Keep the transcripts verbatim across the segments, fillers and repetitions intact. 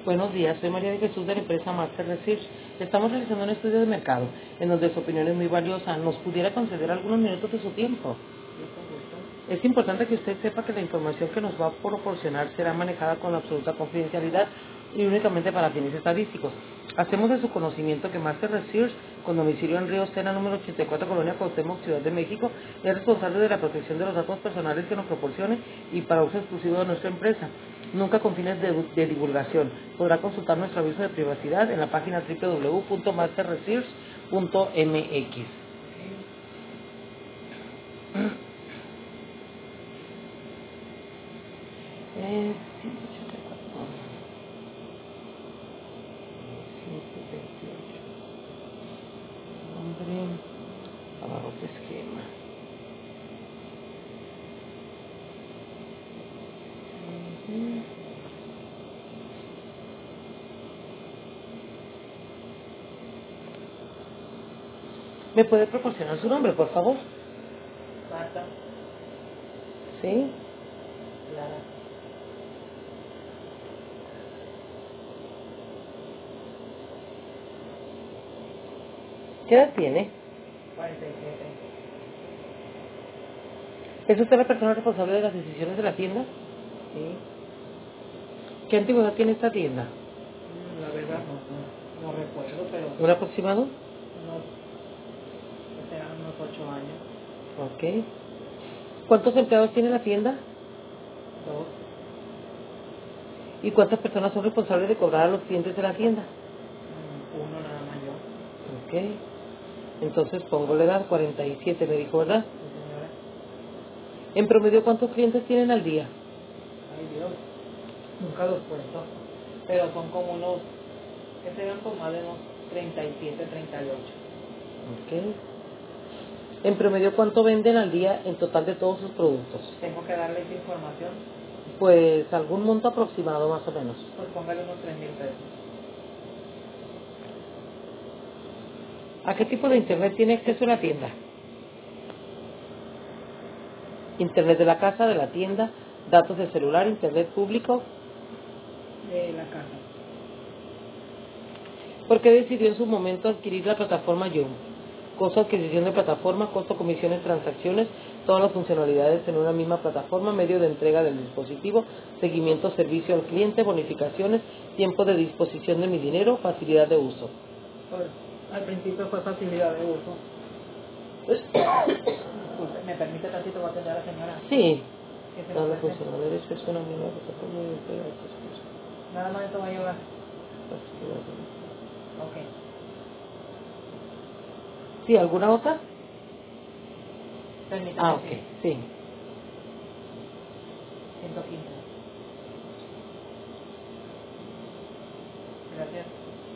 Buenos días, soy María de Jesús de la empresa Master Research. Estamos realizando un estudio de mercado en donde su opinión es muy valiosa. ¿Nos pudiera conceder algunos minutos de su tiempo? Es importante que usted sepa que la información que nos va a proporcionar será manejada con absoluta confidencialidad y únicamente para fines estadísticos. Hacemos de su conocimiento que Master Research, con domicilio en Río Sena, número ochenta y cuatro, Colonia Cuauhtémoc, Ciudad de México, es responsable de la protección de los datos personales que nos proporcione y para uso exclusivo de nuestra empresa, nunca con fines de, de divulgación. Podrá consultar nuestro aviso de privacidad en la página doble u doble u doble u punto master research punto m x. Eh, ciento ochenta y cuatro, ciento veintiocho. Nombre, abajo de esquema. Ujú. ¿Me puede proporcionar su nombre, por favor? Marta, ¿Sí? Clara, ¿Qué edad tiene? cuarenta y siete. ¿Es usted la persona responsable de las decisiones de la tienda? Sí, ¿Qué antigüedad tiene esta tienda? mm, la verdad no, no, no recuerdo, pero ¿Un aproximado? unos, que serán unos ocho años, Ok. ¿Cuántos empleados tiene la tienda? dos, ¿Y cuántas personas son responsables de cobrar a los clientes de la tienda? mm, uno nada más yo. Ok. Entonces pongo la edad, cuarenta y siete, me dijo, ¿verdad? Sí, señora. En promedio, ¿cuántos clientes tienen al día? Ay Dios, nunca los cuento, pero son como unos, que serán como más de unos treinta y siete, treinta y ocho. Ok. En promedio, ¿cuánto venden al día en total de todos sus productos? Tengo que darle esa información, Pues algún monto aproximado más o menos. pues póngale unos tres mil pesos. ¿A qué tipo de internet tiene acceso la tienda? Internet de la casa, de la tienda, datos de celular, internet público. De la casa. ¿Por qué decidió en su momento adquirir la plataforma Yum? Costo de adquisición de plataforma, costo comisiones, transacciones, todas las funcionalidades en una misma plataforma, medio de entrega del dispositivo, seguimiento, servicio al cliente, bonificaciones, tiempo de disposición de mi dinero, facilidad de uso. Pues al principio fue facilidad de uso. Disculpe, ¿me permite tantito? Va a atender a la señora. Sí, ¿Qué se le todas las ofrece? funcionalidades es una misma plataforma de entrega de dispositivos, Nada más esto va a llevar. facilidad de uso. Ok. ¿Sí, alguna otra? Permítame, Ah, ok, sí. sí. ciento quince. Gracias.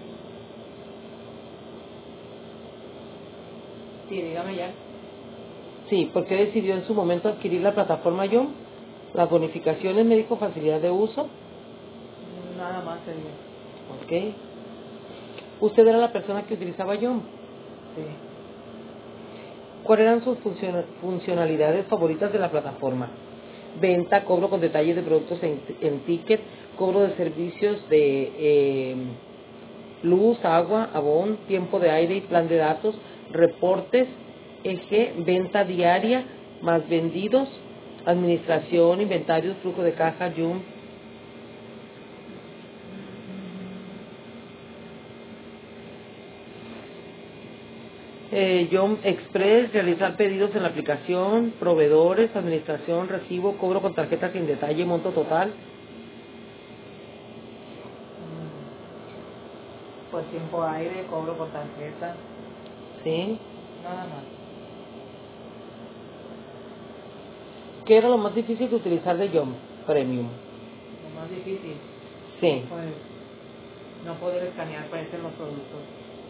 Sí, dígame ya. Sí, ¿por qué decidió en su momento adquirir la plataforma Yum? Las bonificaciones, médico, facilidad de uso. Nada más sería. Ok. ¿Usted era la persona que utilizaba Yum? Sí. ¿Cuáles eran sus funciona- funcionalidades favoritas de la plataforma? Venta, cobro con detalles de productos en, en ticket, cobro de servicios de eh, luz, agua, abón, tiempo de aire y plan de datos, reportes, eje, venta diaria, más vendidos, administración, inventarios, flujo de caja, Yum. Eh, Yum Express, realizar pedidos en la aplicación, proveedores, administración, recibo, cobro con tarjeta sin detalle, monto total. Mm, Pues tiempo aire, cobro por tarjeta. ¿Sí? Nada más. ¿Qué era lo más difícil de utilizar de Yum Premium? Lo más difícil, Sí. pues no poder escanear parecen los productos.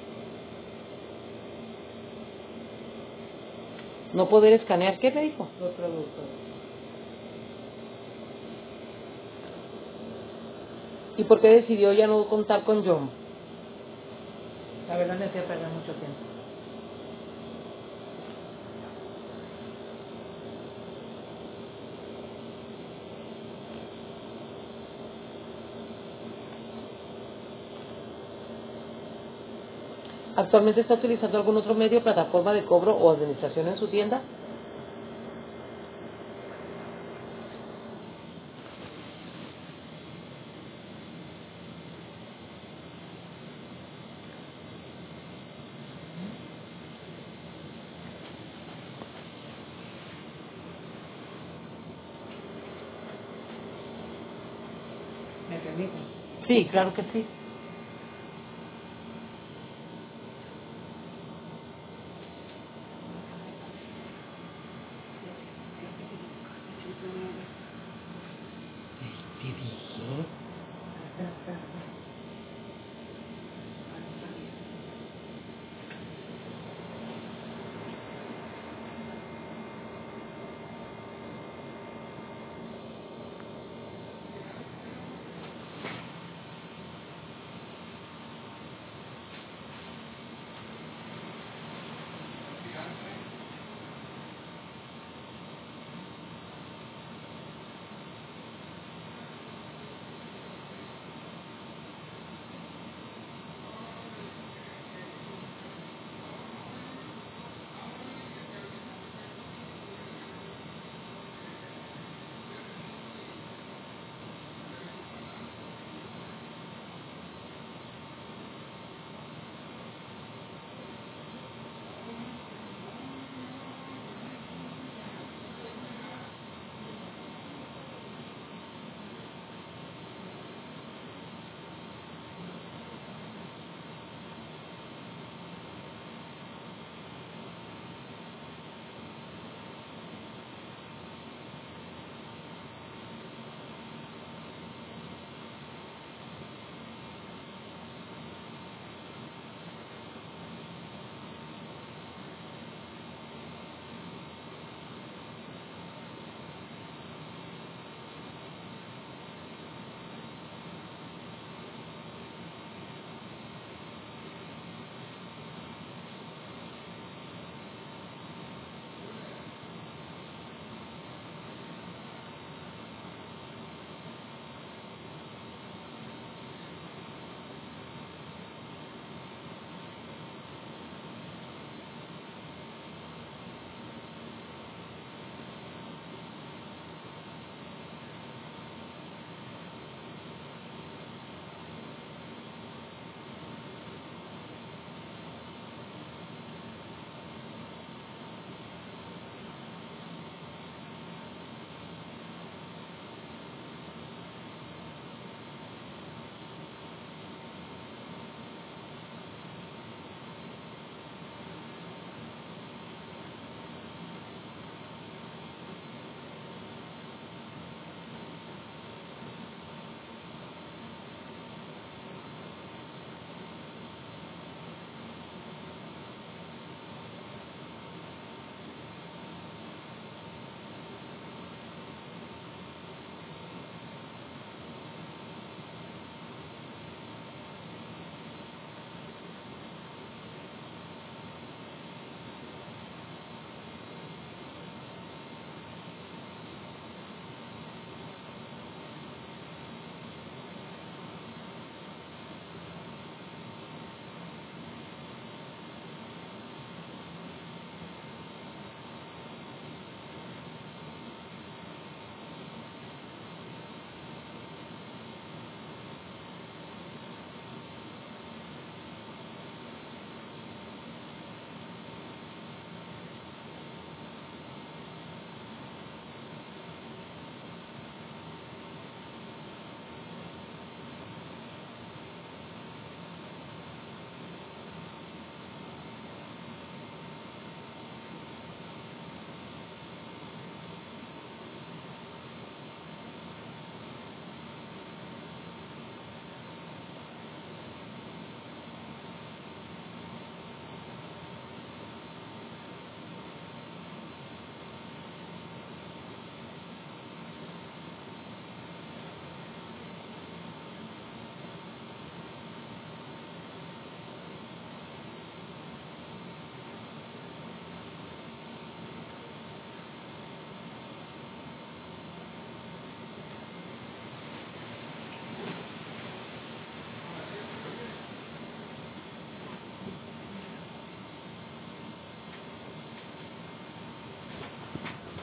No poder escanear, ¿qué me dijo? Los productos. ¿Y por qué decidió ya no contar con Yum? La verdad me hacía perder mucho tiempo. ¿Actualmente está utilizando algún otro medio, plataforma de cobro o administración en su tienda? ¿Me permite? Sí, claro que sí. Te dije.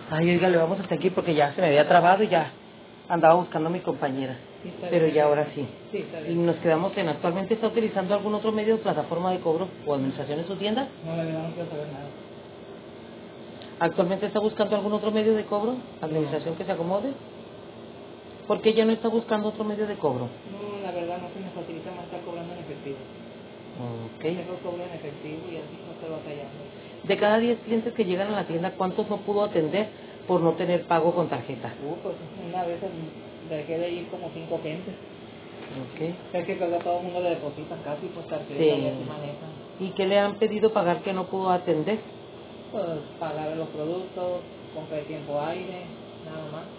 Ay, oiga, le vamos hasta aquí porque ya se me había trabado y ya andaba buscando a mi compañera. Sí, está Pero bien. ya ahora sí. Sí, está Y bien. nos quedamos en, ¿actualmente está utilizando algún otro medio de plataforma de cobro o administración en su tienda? No, la verdad no quiero saber nada. ¿Actualmente está buscando algún otro medio de cobro? ¿Administración que se acomode? ¿Por qué ya no está buscando otro medio de cobro? No, la verdad no se me facilita más estar cobrando en efectivo. Ok. Mejor cobro en efectivo y así no estoy batallando. De cada diez clientes que llegan a la tienda, ¿cuántos no pudo atender por no tener pago con tarjeta? Uh, pues una vez dejé de ir como cinco gentes. Ok. Es que creo que todo el mundo le depositan casi por tarjeta Sí. y así manejan. ¿Y qué le han pedido pagar que no pudo atender? Pues pagar los productos, compra de tiempo aire, nada más.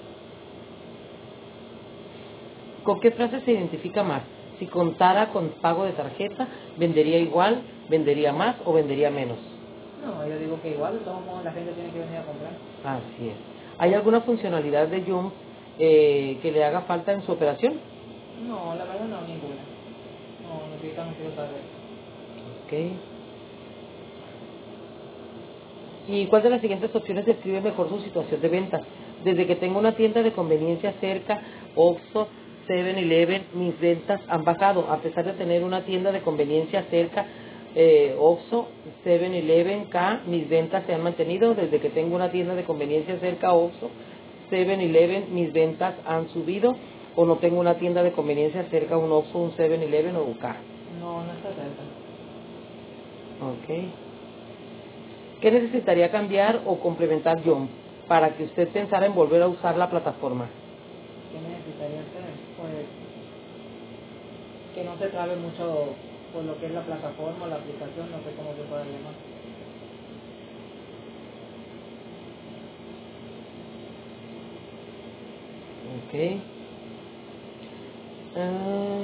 ¿Con qué frase se identifica más? Si contara con pago de tarjeta, ¿vendería igual, vendería más o vendería menos? No, yo digo que igual, de todos modos la gente tiene que venir a comprar. Así es. ¿Hay alguna funcionalidad de Yum eh, que le haga falta en su operación? No, la verdad no, ninguna. No, necesito, no quiero saber. Ok. ¿Y cuál de las siguientes opciones describe mejor su situación de ventas? Desde que tengo una tienda de conveniencia cerca, Oxxo, seven eleven, mis ventas han bajado. A pesar de tener una tienda de conveniencia cerca, eh, Oxxo, seven eleven, K, mis ventas se han mantenido. Desde que tengo una tienda de conveniencia cerca, Oxxo, seven eleven, mis ventas han subido. O no tengo una tienda de conveniencia cerca, un Oxxo, un seven eleven o un K. No, no está cerca. Ok. ¿Qué necesitaría cambiar o complementar John para que usted pensara en volver a usar la plataforma? ¿Qué necesitaría hacer? Pues que no se trabe mucho por lo que es la plataforma, la aplicación, no sé cómo se puede llamar. Ok. Ah,